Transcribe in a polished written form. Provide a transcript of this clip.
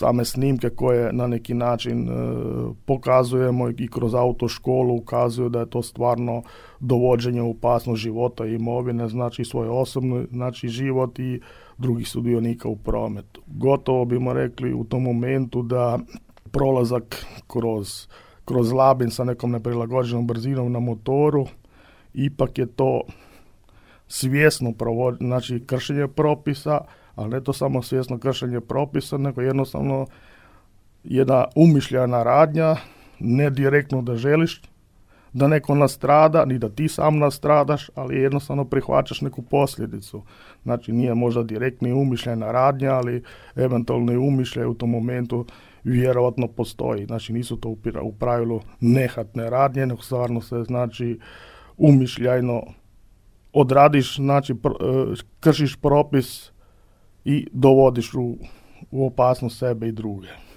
same snimke koje na neki način pokazujemo i kroz autoškolu ukazuju da je to stvarno dovođenje u opasnost života i imovine, znači svoj osobni znači život i drugih sudionika u prometu. Gotovo bimo rekli u tom momentu da prolazak kroz Labin sa nekom neprilagođenom brzinom na motoru, ipak je to svjesno znači kršenje propisa, ali ne to samo svjesno kršenje propisa, nego jednostavno jedna umišljena radnja, ne direktno da želiš da neko nastrada, ni da ti sam nastradaš, ali jednostavno prihvaćaš neku posljedicu. Znači nije možda direktni umišljena radnja, ali eventualni umišljaj u tom momentu vjerojatno postoji. Znači nisu to u pravilu nehatne radnje, nego stvarno se znači umišljajno odradiš, znači kršiš propis i dovodiš u opasnost sebe i druge.